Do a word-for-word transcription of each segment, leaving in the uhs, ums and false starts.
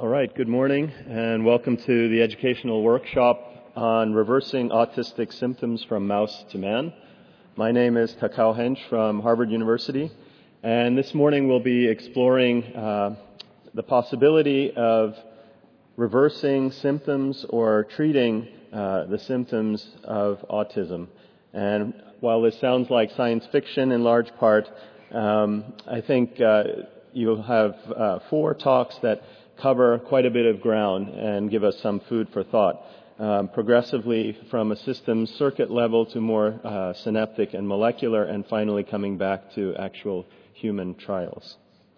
All right, good morning and welcome to the educational workshop on reversing autistic symptoms from mouse to man. My name is Takao Hench from Harvard University, and this morning we'll be exploring uh, the possibility of reversing symptoms or treating uh, the symptoms of autism. And while this sounds like science fiction in large part, um, I think uh, you'll have uh, four talks that cover quite a bit of ground and give us some food for thought, um, progressively from a systems circuit level to more uh, synaptic and molecular, and finally coming back to actual human trials.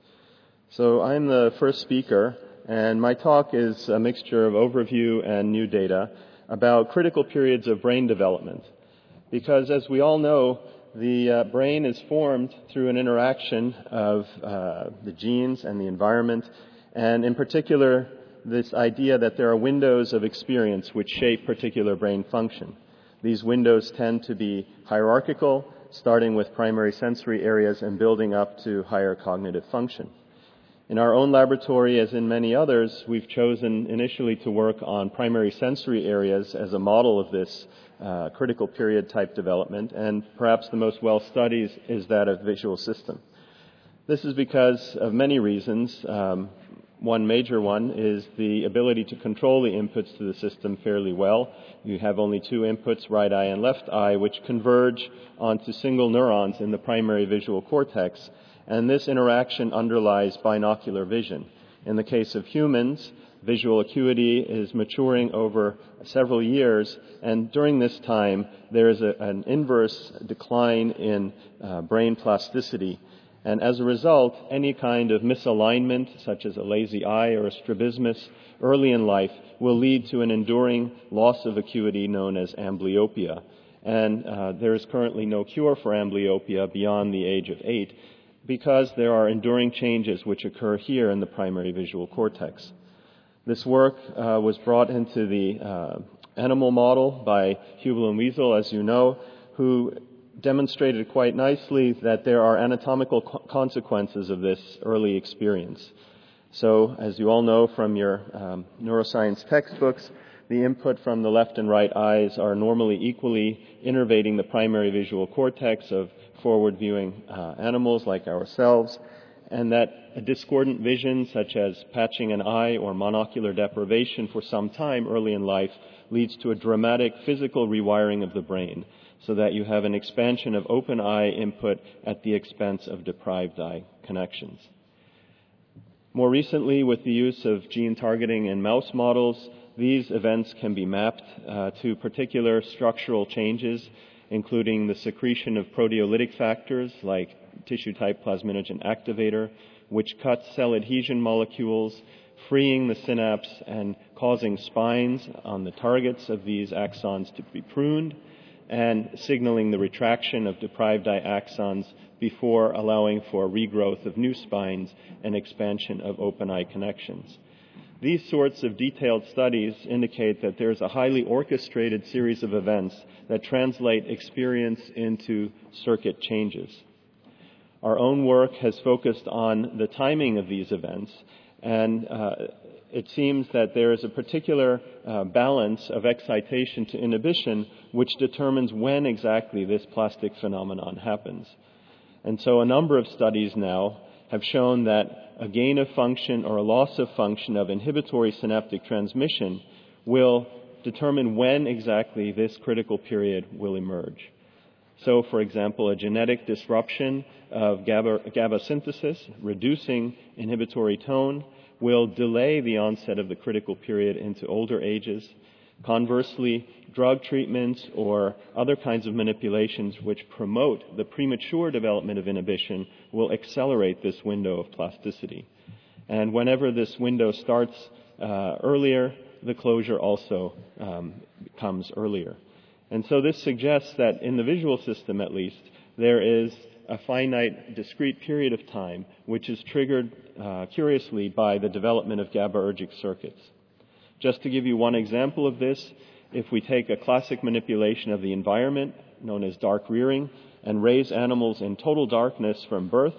So I'm the first speaker, and my talk is a mixture of overview and new data about critical periods of brain development. Because as we all know, the uh, brain is formed through an interaction of uh, the genes and the environment, and in particular, this idea that there are windows of experience which shape particular brain function. These windows tend to be hierarchical, starting with primary sensory areas and building up to higher cognitive function. In our own laboratory, as in many others, we've chosen initially to work on primary sensory areas as a model of this uh, critical period type development, and perhaps the most well studied is that of visual system. This is because of many reasons. Um, One major one is the ability to control the inputs to the system fairly well. You have only two inputs, right eye and left eye, which converge onto single neurons in the primary visual cortex, and this interaction underlies binocular vision. In the case of humans, visual acuity is maturing over several years, and during this time, there is a, an inverse decline in uh, brain plasticity. And as a result, any kind of misalignment, such as a lazy eye or a strabismus, early in life will lead to an enduring loss of acuity known as amblyopia. And uh, there is currently no cure for amblyopia beyond the age of eight, because there are enduring changes which occur here in the primary visual cortex. This work uh, was brought into the uh, animal model by Hubel and Wiesel, as you know, who demonstrated quite nicely that there are anatomical co- consequences of this early experience. So, as you all know from your um, neuroscience textbooks, the input from the left and right eyes are normally equally innervating the primary visual cortex of forward-viewing uh, animals like ourselves, and that a discordant vision, such as patching an eye or monocular deprivation for some time early in life, leads to a dramatic physical rewiring of the brain, so that you have an expansion of open eye input at the expense of deprived eye connections. More recently, with the use of gene targeting in mouse models, these events can be mapped uh, to particular structural changes, including the secretion of proteolytic factors like tissue-type plasminogen activator, which cuts cell adhesion molecules, freeing the synapse and causing spines on the targets of these axons to be pruned, and signaling the retraction of deprived eye axons before allowing for regrowth of new spines and expansion of open eye connections. These sorts of detailed studies indicate that there's a highly orchestrated series of events that translate experience into circuit changes. Our own work has focused on the timing of these events, and uh, it seems that there is a particular uh, balance of excitation to inhibition which determines when exactly this plastic phenomenon happens. And so a number of studies now have shown that a gain of function or a loss of function of inhibitory synaptic transmission will determine when exactly this critical period will emerge. So, for example, a genetic disruption of GABA, GABA synthesis, reducing inhibitory tone, will delay the onset of the critical period into older ages. Conversely, drug treatments or other kinds of manipulations which promote the premature development of inhibition will accelerate this window of plasticity. And whenever this window starts uh, earlier, the closure also um, comes earlier. And so this suggests that in the visual system, at least, there is a finite, discrete period of time which is triggered, uh, curiously, by the development of GABAergic circuits. Just to give you one example of this, if we take a classic manipulation of the environment, known as dark rearing, and raise animals in total darkness from birth,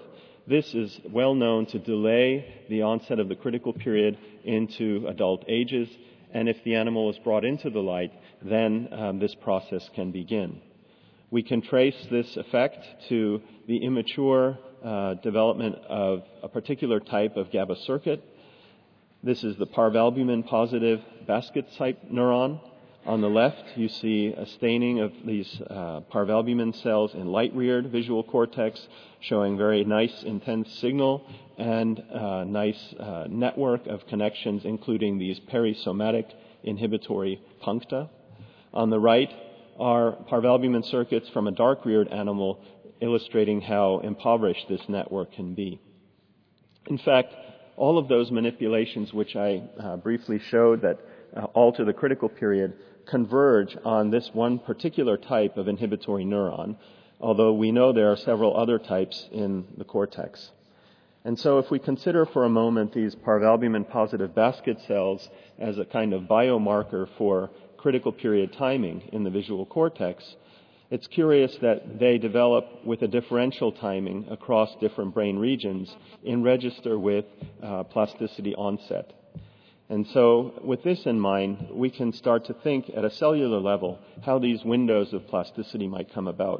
this is well known to delay the onset of the critical period into adult ages, and if the animal is brought into the light, then um, this process can begin. We can trace this effect to the immature uh, development of a particular type of GABA circuit. This is the parvalbumin-positive basket-type neuron. On the left, you see a staining of these uh, parvalbumin cells in light-reared visual cortex, showing very nice, intense signal and uh, nice uh, network of connections, including these perisomatic inhibitory puncta. On the right are parvalbumin circuits from a dark-reared animal, illustrating how impoverished this network can be. In fact, all of those manipulations which I uh, briefly showed that uh, alter the critical period converge on this one particular type of inhibitory neuron, although we know there are several other types in the cortex. And so if we consider for a moment these parvalbumin-positive basket cells as a kind of biomarker for critical period timing in the visual cortex, it's curious that they develop with a differential timing across different brain regions in register with uh, plasticity onset. And so with this in mind, we can start to think at a cellular level how these windows of plasticity might come about.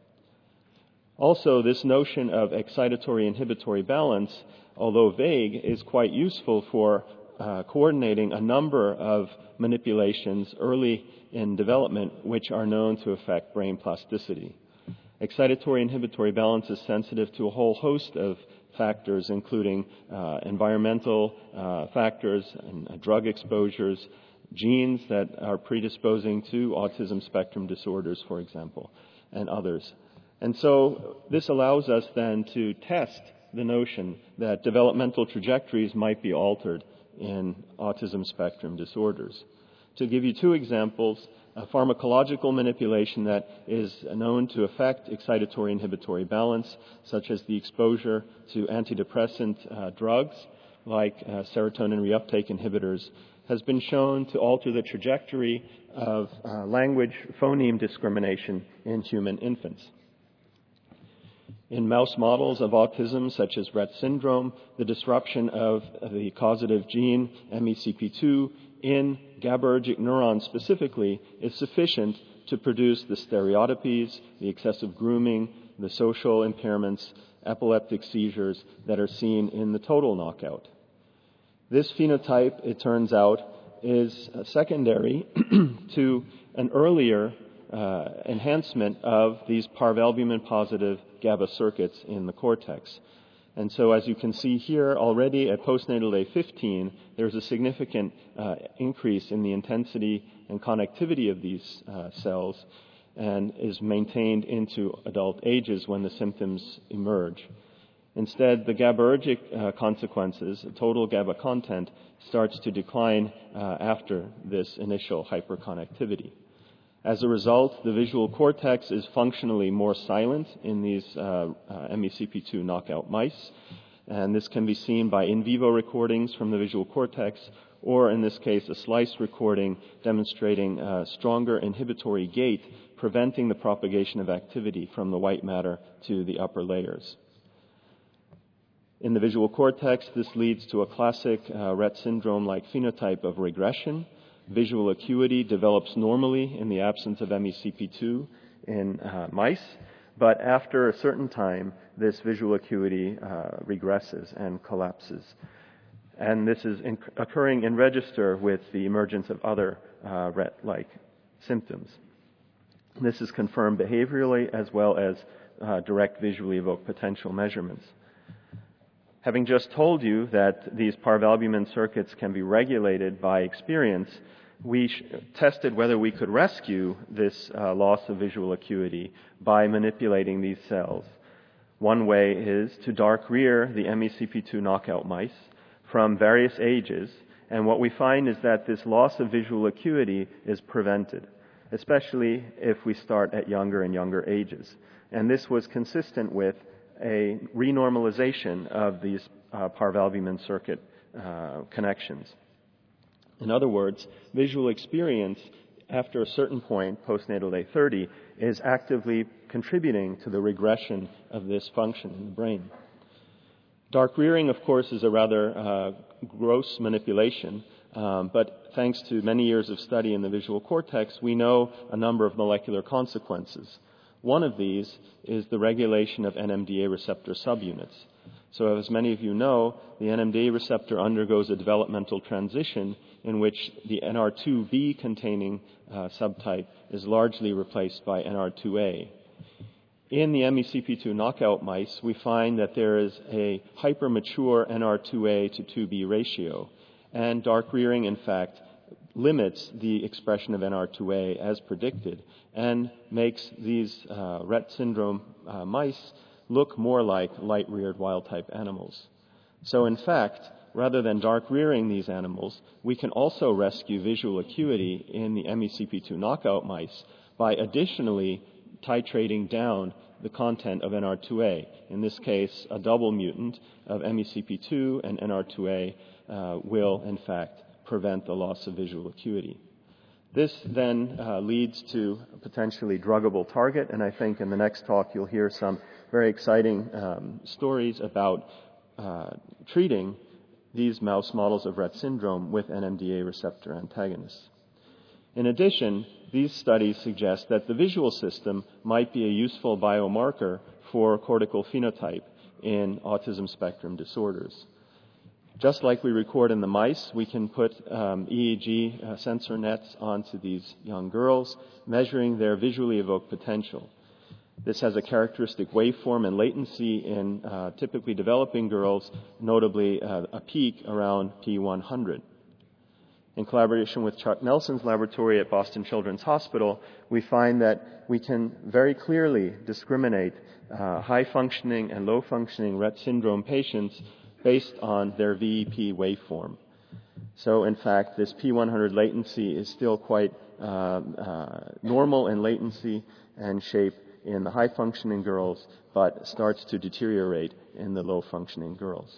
Also, this notion of excitatory-inhibitory balance, although vague, is quite useful for uh, coordinating a number of manipulations early in development which are known to affect brain plasticity. Excitatory-inhibitory balance is sensitive to a whole host of factors, including uh, environmental uh, factors and uh, drug exposures, genes that are predisposing to autism spectrum disorders, for example, and others. And so this allows us then to test the notion that developmental trajectories might be altered in autism spectrum disorders. To give you two examples, a pharmacological manipulation that is known to affect excitatory-inhibitory balance, such as the exposure to antidepressant uh, drugs like uh, serotonin reuptake inhibitors, has been shown to alter the trajectory of uh, language phoneme discrimination in human infants. In mouse models of autism, such as Rett syndrome, the disruption of the causative gene M E C P two in GABAergic neurons specifically is sufficient to produce the stereotypies, the excessive grooming, the social impairments, epileptic seizures that are seen in the total knockout. This phenotype, it turns out, is secondary to an earlier uh, enhancement of these parvalbumin-positive GABA circuits in the cortex. And so as you can see here, already at postnatal day fifteen, there's a significant uh, increase in the intensity and connectivity of these uh, cells and is maintained into adult ages when the symptoms emerge. Instead, the GABAergic uh, consequences, total GABA content, starts to decline uh, after this initial hyperconnectivity. As a result, the visual cortex is functionally more silent in these uh, uh, M E C P two knockout mice, and this can be seen by in vivo recordings from the visual cortex, or in this case, a slice recording demonstrating a stronger inhibitory gate, preventing the propagation of activity from the white matter to the upper layers. In the visual cortex, this leads to a classic uh, Rett syndrome-like phenotype of regression. Visual acuity develops normally in the absence of M E C P two in uh, mice, but after a certain time, this visual acuity uh, regresses and collapses. And this is in- occurring in register with the emergence of other uh, Rett-like symptoms. This is confirmed behaviorally as well as uh, direct visually evoked potential measurements. Having just told you that these parvalbumin circuits can be regulated by experience, we sh- tested whether we could rescue this uh, loss of visual acuity by manipulating these cells. One way is to dark rear the M E C P two knockout mice from various ages, and what we find is that this loss of visual acuity is prevented, especially if we start at younger and younger ages. And this was consistent with a renormalization of these uh, parvalbumin circuit uh, connections. In other words, visual experience after a certain point, postnatal day thirty, is actively contributing to the regression of this function in the brain. Dark rearing, of course, is a rather uh, gross manipulation, um, but thanks to many years of study in the visual cortex, we know a number of molecular consequences. One of these is the regulation of N M D A receptor subunits. So as many of you know, the N M D A receptor undergoes a developmental transition in which the N R two B containing uh, subtype is largely replaced by N R two A. In the M E C P two knockout mice, we find that there is a hypermature N R two A to two B ratio, and dark rearing, in fact, limits the expression of N R two A as predicted and makes these uh, Rett syndrome uh, mice look more like light-reared wild-type animals. So in fact, rather than dark rearing these animals, we can also rescue visual acuity in the M E C P two knockout mice by additionally titrating down the content of N R two A. In this case, a double mutant of M E C P two and N R two A uh, will, in fact, prevent the loss of visual acuity. This then uh, leads to a potentially druggable target, and I think in the next talk you'll hear some very exciting um, stories about uh, treating these mouse models of Rett syndrome with N M D A receptor antagonists. In addition, these studies suggest that the visual system might be a useful biomarker for cortical phenotype in autism spectrum disorders. Just like we record in the mice, we can put um, E E G uh, sensor nets onto these young girls, measuring their visually evoked potential. This has a characteristic waveform and latency in uh, typically developing girls, notably uh, a peak around P one hundred. In collaboration with Chuck Nelson's laboratory at Boston Children's Hospital, we find that we can very clearly discriminate uh, high-functioning and low-functioning Rett syndrome patients based on their V E P waveform. So, in fact, this P one hundred latency is still quite uh, uh, normal in latency and shape in the high-functioning girls, but starts to deteriorate in the low-functioning girls.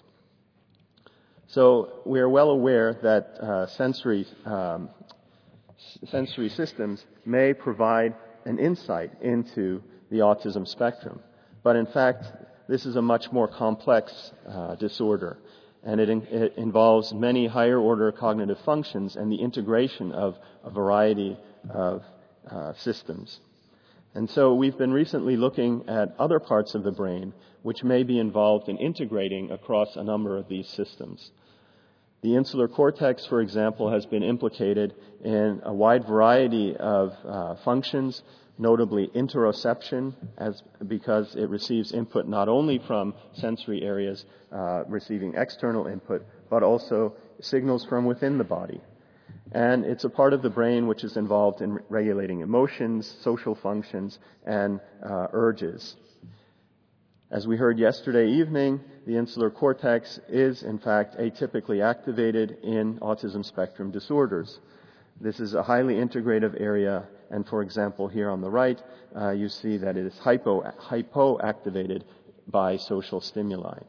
So we are well aware that uh, sensory, um, s- sensory systems may provide an insight into the autism spectrum. But in fact, this is a much more complex uh, disorder, and it, in, it involves many higher-order cognitive functions and the integration of a variety of uh, systems. And so we've been recently looking at other parts of the brain which may be involved in integrating across a number of these systems. The insular cortex, for example, has been implicated in a wide variety of uh, functions, notably interoception, as, because it receives input not only from sensory areas uh, receiving external input, but also signals from within the body. And it's a part of the brain which is involved in regulating emotions, social functions, and uh, urges. As we heard yesterday evening, the insular cortex is, in fact, atypically activated in autism spectrum disorders. This is a highly integrative area, and for example, here on the right, uh, you see that it is hypo, hypoactivated by social stimuli.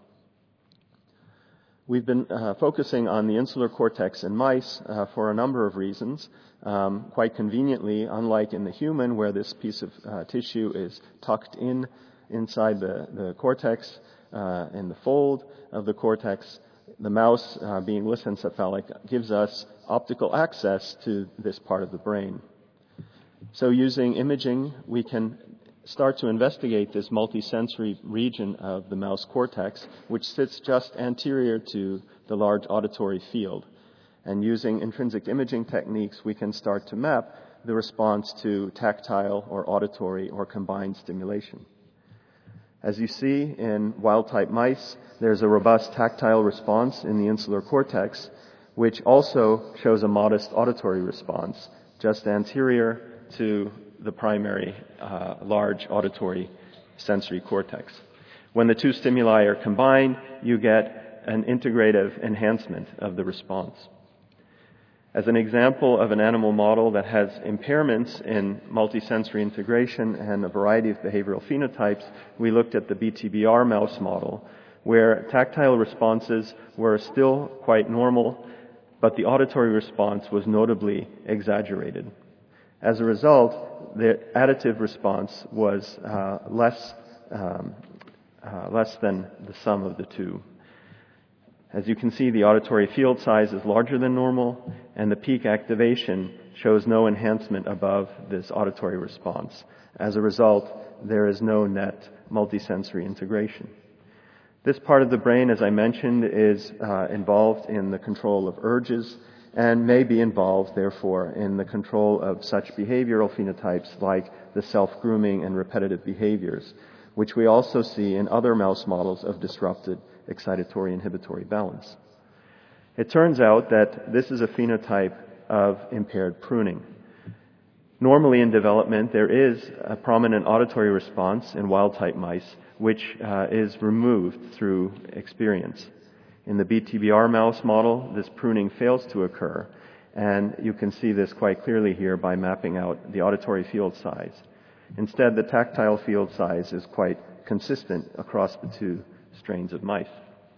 We've been uh, focusing on the insular cortex in mice uh, for a number of reasons. Um, quite conveniently, unlike in the human, where this piece of uh, tissue is tucked in inside the, the cortex, uh, in the fold of the cortex, the mouse, uh, being lissencephalic, gives us optical access to this part of the brain. So using imaging, we can start to investigate this multisensory region of the mouse cortex, which sits just anterior to the large auditory field. And using intrinsic imaging techniques, we can start to map the response to tactile or auditory or combined stimulation. As you see in wild-type mice, there's a robust tactile response in the insular cortex, which also shows a modest auditory response, just anterior to the primary uh, large auditory sensory cortex. When the two stimuli are combined, you get an integrative enhancement of the response. As an example of an animal model that has impairments in multisensory integration and a variety of behavioral phenotypes, we looked at the B T B R mouse model, where tactile responses were still quite normal, but the auditory response was notably exaggerated. As a result, the additive response was uh, less, um, uh, less than the sum of the two. As you can see, the auditory field size is larger than normal, and the peak activation shows no enhancement above this auditory response. As a result, there is no net multisensory integration. This part of the brain, as I mentioned, is uh, involved in the control of urges and may be involved, therefore, in the control of such behavioral phenotypes like the self-grooming and repetitive behaviors, which we also see in other mouse models of disrupted excitatory-inhibitory balance. It turns out that this is a phenotype of impaired pruning. Normally in development, there is a prominent auditory response in wild-type mice, which uh, is removed through experience. In the B T B R mouse model, this pruning fails to occur, and you can see this quite clearly here by mapping out the auditory field size. Instead, the tactile field size is quite consistent across the two strains of mice.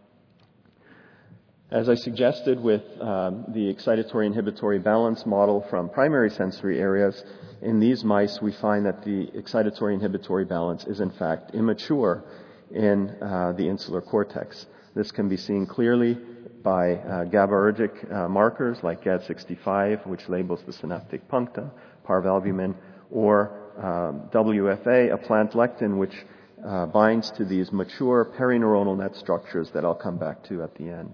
As I suggested with um, the excitatory-inhibitory balance model from primary sensory areas, in these mice we find that the excitatory-inhibitory balance is in fact immature in uh, the insular cortex. This can be seen clearly by uh, GABAergic uh, markers like G A D sixty-five, which labels the synaptic puncta, parvalbumin, or um, W F A, a plant lectin, which uh, binds to these mature perineuronal net structures that I'll come back to at the end.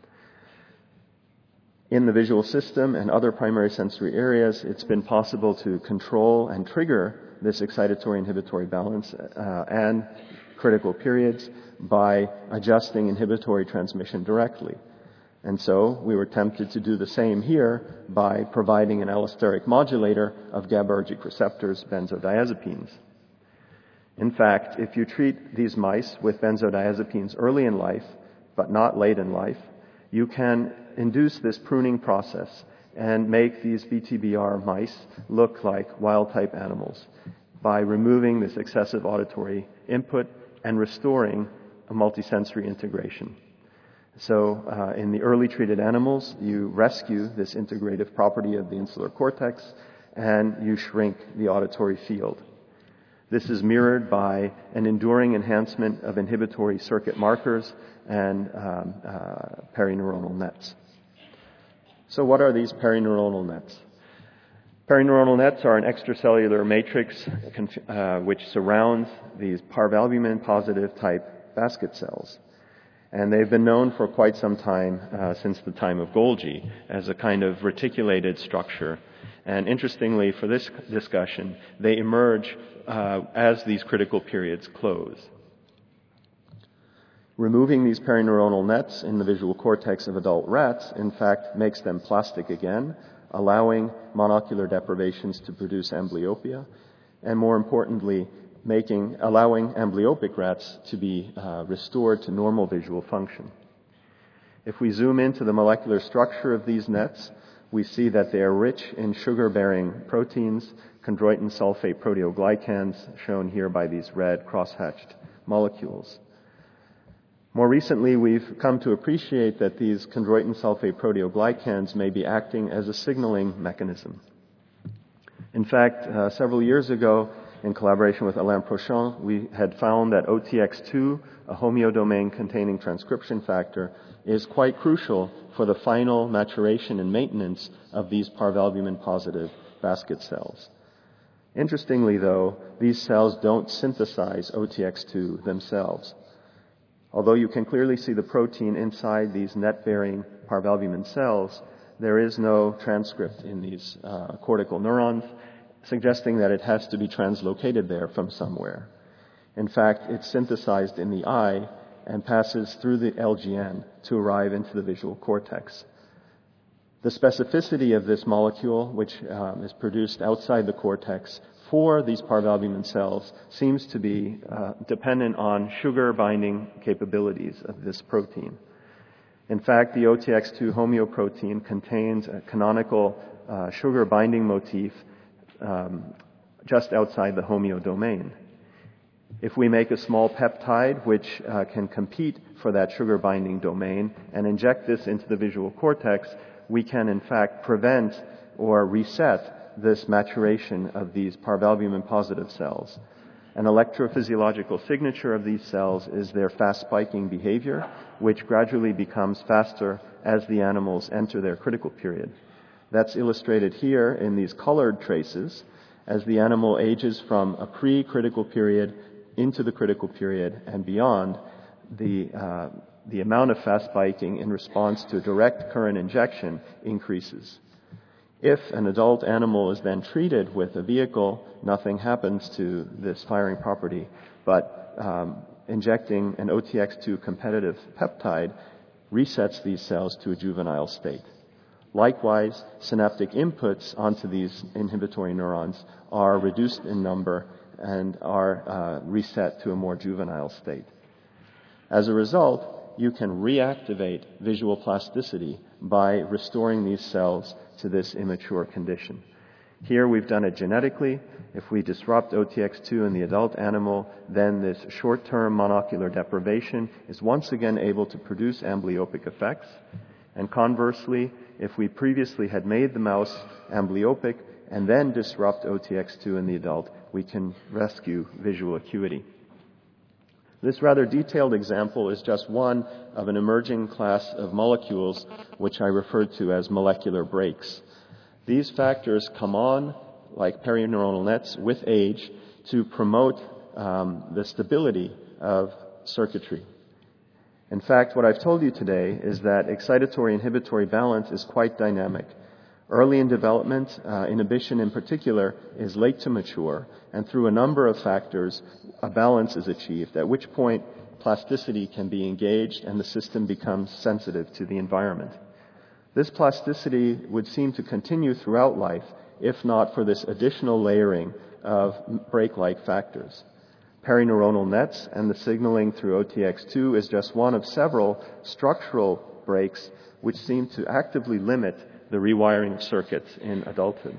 In the visual system and other primary sensory areas, it's been possible to control and trigger this excitatory-inhibitory balance uh, and critical periods by adjusting inhibitory transmission directly. And so we were tempted to do the same here by providing an allosteric modulator of GABAergic receptors, benzodiazepines. In fact, if you treat these mice with benzodiazepines early in life, but not late in life, you can induce this pruning process and make these B T B R mice look like wild-type animals by removing this excessive auditory input and restoring a multisensory integration. So uh, in the early treated animals, you rescue this integrative property of the insular cortex and you shrink the auditory field. This is mirrored by an enduring enhancement of inhibitory circuit markers and um, uh, perineuronal nets. So what are these perineuronal nets? Perineuronal nets are an extracellular matrix uh, which surrounds these parvalbumin positive type basket cells. And they've been known for quite some time, uh, since the time of Golgi, as a kind of reticulated structure. And interestingly, for this discussion, they emerge uh, as these critical periods close. Removing these perineuronal nets in the visual cortex of adult rats, in fact, makes them plastic again, allowing monocular deprivations to produce amblyopia, and more importantly, making, allowing amblyopic rats to be uh, restored to normal visual function. If we zoom into the molecular structure of these nets, we see that they are rich in sugar-bearing proteins, chondroitin sulfate proteoglycans, shown here by these red cross-hatched molecules. More recently, we've come to appreciate that these chondroitin sulfate proteoglycans may be acting as a signaling mechanism. In fact, uh, several years ago, in collaboration with Alain Prochon, we had found that O T X two, a homeodomain containing transcription factor, is quite crucial for the final maturation and maintenance of these parvalbumin-positive basket cells. Interestingly, though, these cells don't synthesize O T X two themselves. Although you can clearly see the protein inside these net-bearing parvalbumin cells, there is no transcript in these uh, cortical neurons, suggesting that it has to be translocated there from somewhere. In fact, it's synthesized in the eye and passes through the L G N to arrive into the visual cortex. The specificity of this molecule, which um, is produced outside the cortex for these parvalbumin cells, seems to be uh, dependent on sugar binding capabilities of this protein. In fact, the O T X two homeoprotein contains a canonical uh, sugar binding motif um, just outside the homeodomain. If we make a small peptide which uh, can compete for that sugar binding domain and inject this into the visual cortex, we can in fact prevent or reset this maturation of these parvalbumin positive cells. An electrophysiological signature of these cells is their fast spiking behavior, which gradually becomes faster as the animals enter their critical period. That's illustrated here in these colored traces. As the animal ages from a pre-critical period into the critical period and beyond, the, uh, the amount of fast spiking in response to direct current injection increases. If an adult animal is then treated with a vehicle, nothing happens to this firing property, but um, injecting an O T X two competitive peptide resets these cells to a juvenile state. Likewise, synaptic inputs onto these inhibitory neurons are reduced in number and are uh, reset to a more juvenile state. As a result, you can reactivate visual plasticity by restoring these cells to this immature condition. Here we've done it genetically. If we disrupt O T X two in the adult animal, then this short-term monocular deprivation is once again able to produce amblyopic effects. And conversely, if we previously had made the mouse amblyopic and then disrupt O T X two in the adult, we can rescue visual acuity. This rather detailed example is just one of an emerging class of molecules which I refer to as molecular brakes. These factors come on, like perineuronal nets, with age to promote um, the stability of circuitry. In fact, what I've told you today is that excitatory-inhibitory balance is quite dynamic. Early in development, uh, inhibition in particular is late to mature, and through a number of factors, a balance is achieved, at which point plasticity can be engaged and the system becomes sensitive to the environment. This plasticity would seem to continue throughout life, if not for this additional layering of brake-like factors. Perineuronal nets and the signaling through O T X two is just one of several structural brakes which seem to actively limit the rewiring of circuits in adulthood.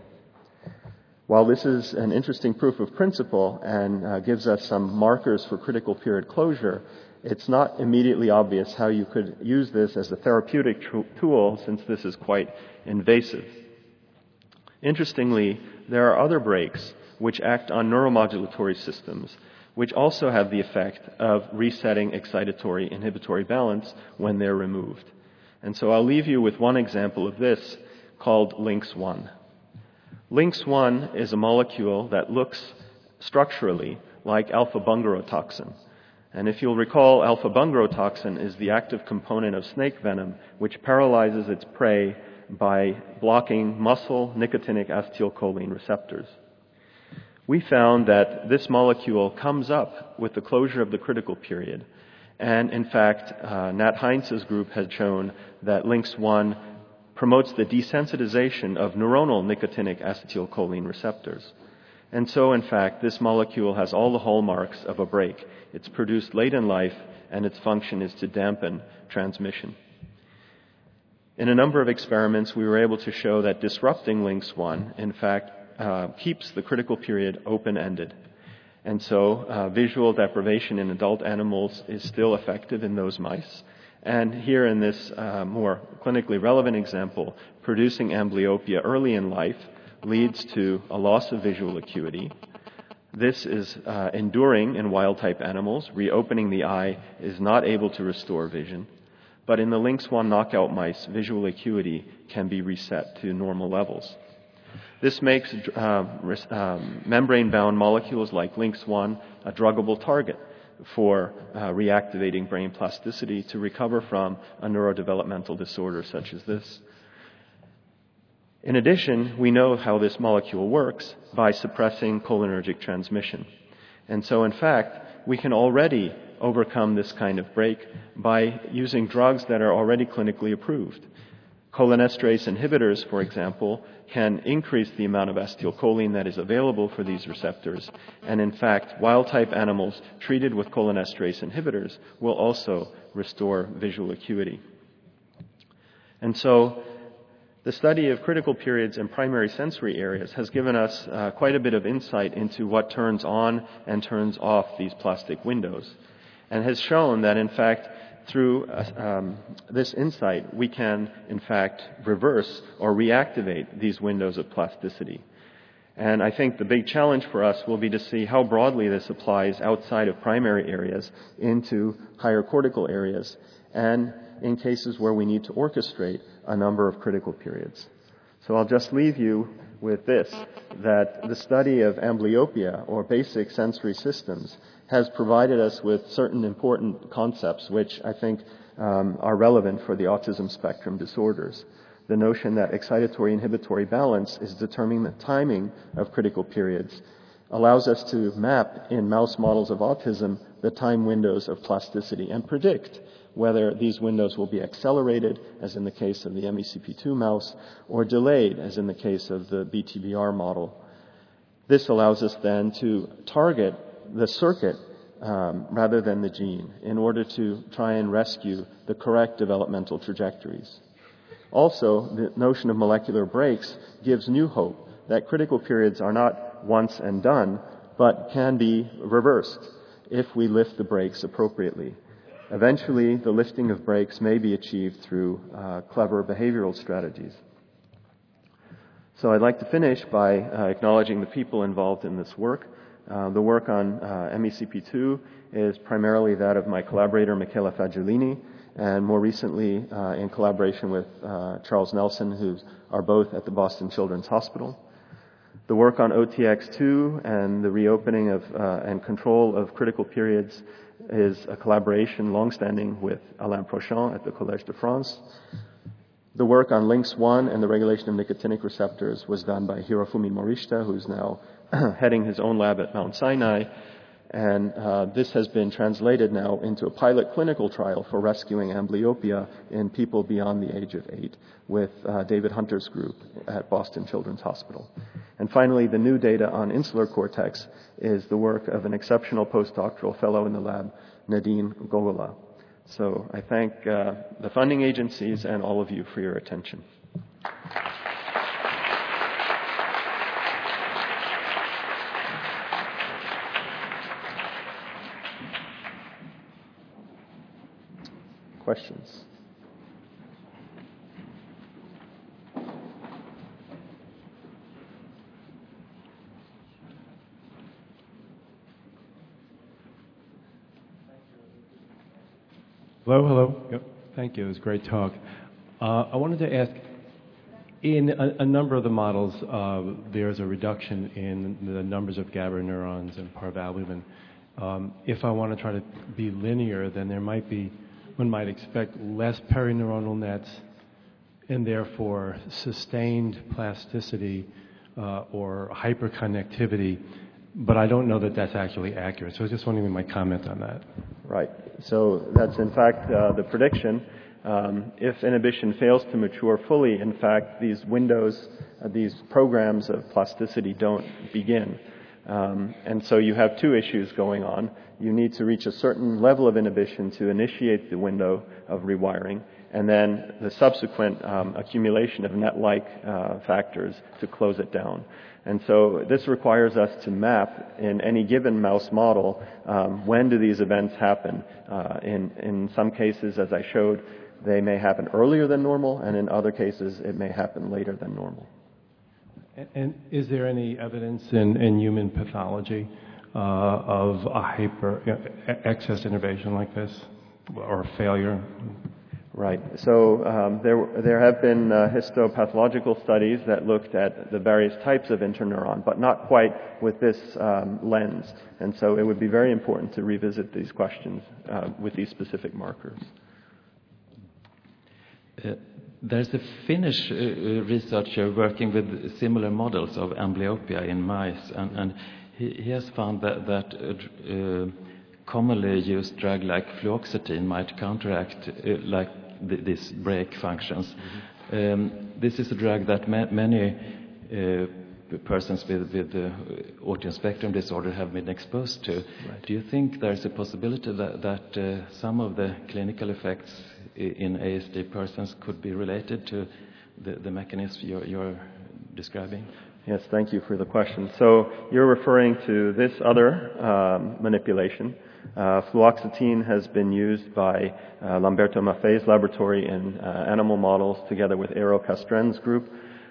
While this is an interesting proof of principle and uh, gives us some markers for critical period closure, it's not immediately obvious how you could use this as a therapeutic tr- tool, since this is quite invasive. Interestingly, there are other brakes which act on neuromodulatory systems, which also have the effect of resetting excitatory inhibitory balance when they're removed. And so I'll leave you with one example of this called Lynx one. Lynx one is a molecule that looks structurally like alpha-bungarotoxin. And if you'll recall, alpha-bungarotoxin is the active component of snake venom, which paralyzes its prey by blocking muscle nicotinic acetylcholine receptors. We found that this molecule comes up with the closure of the critical period. And in fact, uh, Nat Heinz's group had shown that Lynx one promotes the desensitization of neuronal nicotinic acetylcholine receptors. And so, in fact, this molecule has all the hallmarks of a brake. It's produced late in life, and its function is to dampen transmission. In a number of experiments, we were able to show that disrupting Lynx one, in fact, uh, keeps the critical period open-ended. And so uh, visual deprivation in adult animals is still effective in those mice. And here in this uh, more clinically relevant example, producing amblyopia early in life leads to a loss of visual acuity. This is uh, enduring in wild-type animals. Reopening the eye is not able to restore vision. But in the Lynx one knockout mice, visual acuity can be reset to normal levels. This makes uh, um, membrane-bound molecules like Lynx one a druggable target for uh, reactivating brain plasticity to recover from a neurodevelopmental disorder such as this. In addition, we know how this molecule works by suppressing cholinergic transmission. And so, in fact, we can already overcome this kind of break by using drugs that are already clinically approved. Cholinesterase inhibitors, for example, can increase the amount of acetylcholine that is available for these receptors. And in fact, wild-type animals treated with cholinesterase inhibitors will also restore visual acuity. And so, the study of critical periods in primary sensory areas has given us uh, quite a bit of insight into what turns on and turns off these plastic windows, and has shown that, in fact, through uh, um, this insight, we can, in fact, reverse or reactivate these windows of plasticity. And I think the big challenge for us will be to see how broadly this applies outside of primary areas into higher cortical areas, and in cases where we need to orchestrate a number of critical periods. So I'll just leave you with this, that the study of amblyopia, or basic sensory systems, has provided us with certain important concepts which I think um, are relevant for the autism spectrum disorders. The notion that excitatory-inhibitory balance is determining the timing of critical periods allows us to map in mouse models of autism the time windows of plasticity and predict whether these windows will be accelerated, as in the case of the M E C P two mouse, or delayed, as in the case of the B T B R model. This allows us then to target the circuit um, rather than the gene in order to try and rescue the correct developmental trajectories. Also, the notion of molecular breaks gives new hope that critical periods are not once and done, but can be reversed if we lift the brakes appropriately. Eventually, the lifting of brakes may be achieved through uh, clever behavioral strategies. So I'd like to finish by uh, acknowledging the people involved in this work. Uh, the work on uh, M E C P two is primarily that of my collaborator, Michela Fagiolini, and more recently uh, in collaboration with uh, Charles Nelson, who are both at the Boston Children's Hospital. The work on O T X two and the reopening of uh, and control of critical periods is a collaboration longstanding with Alain Prochant at the Collège de France. The work on LYNX one and the regulation of nicotinic receptors was done by Hirofumi Morishita, who's now heading his own lab at Mount Sinai. And uh, this has been translated now into a pilot clinical trial for rescuing amblyopia in people beyond the age of eight with uh, David Hunter's group at Boston Children's Hospital. And finally, the new data on insular cortex is the work of an exceptional postdoctoral fellow in the lab, Nadine Gogola. So I thank uh, the funding agencies and all of you for your attention. Questions? Hello, hello. Yep. Thank you. It was a great talk. Uh, I wanted to ask, in a, a number of the models, uh, there's a reduction in the numbers of GABA neurons and parvalbumin. Um, if I want to try to be linear, then there might be, one might expect less perineuronal nets and therefore sustained plasticity uh, or hyperconnectivity. But I don't know that that's actually accurate. So I was just wondering if you might comment on that. Right. So that's in fact uh, the prediction. Um, if inhibition fails to mature fully, in fact, these windows, uh, these programs of plasticity don't begin. Um, and so you have two issues going on. You need to reach a certain level of inhibition to initiate the window of rewiring, and then the subsequent um, accumulation of net-like uh, factors to close it down. And so this requires us to map in any given mouse model um, when do these events happen. Uh, in, in some cases, as I showed, they may happen earlier than normal, and in other cases, it may happen later than normal. And is there any evidence in, in human pathology uh, of a hyper you know, excess innervation like this, or failure? Right. So um, there there have been uh, histopathological studies that looked at the various types of interneuron, but not quite with this um, lens. And so it would be very important to revisit these questions uh, with these specific markers. Uh, there's a Finnish uh, researcher working with similar models of amblyopia in mice, and, and he, he has found that, that uh, uh, commonly used drug like fluoxetine might counteract uh, like th- these brake functions. Mm-hmm. Um, this is a drug that ma- many uh, persons with, with uh, autism spectrum disorder have been exposed to. Right. Do you think there's a possibility that, that uh, some of the clinical effects in A S D persons could be related to the, the mechanism you're, you're describing? Yes, thank you for the question. So you're referring to this other um, manipulation. Uh, fluoxetine has been used by uh, Lamberto Maffei's laboratory in uh, animal models together with Eero Castren's group.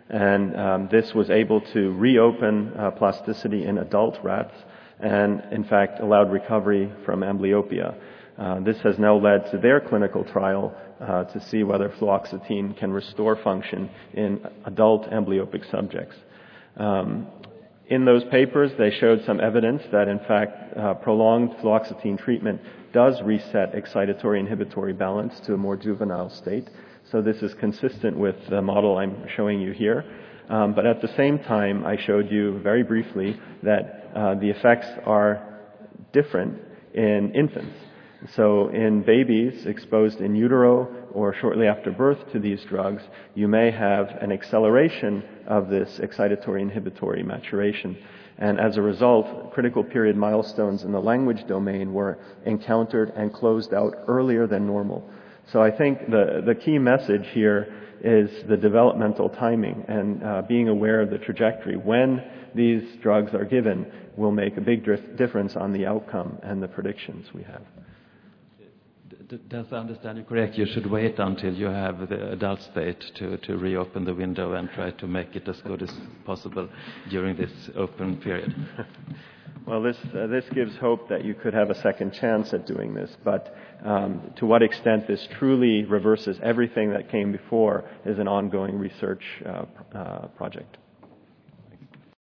And um, this was able to reopen uh, plasticity in adult rats and, in fact, allowed recovery from amblyopia. Uh, this has now led to their clinical trial uh, to see whether fluoxetine can restore function in adult amblyopic subjects. Um, in those papers, they showed some evidence that, in fact, uh, prolonged fluoxetine treatment does reset excitatory inhibitory balance to a more juvenile state. So this is consistent with the model I'm showing you here. Um, but at the same time, I showed you very briefly that uh, the effects are different in infants. So in babies exposed in utero or shortly after birth to these drugs, you may have an acceleration of this excitatory inhibitory maturation. And as a result, critical period milestones in the language domain were encountered and closed out earlier than normal. So I think the, the key message here is the developmental timing and uh, being aware of the trajectory. When these drugs are given will make a big dif- difference on the outcome and the predictions we have. Does I understand you correct? You should wait until you have the adult state to, to reopen the window and try to make it as good as possible during this open period. Well, this uh, this gives hope that you could have a second chance at doing this, but um, to what extent this truly reverses everything that came before is an ongoing research uh, uh, project.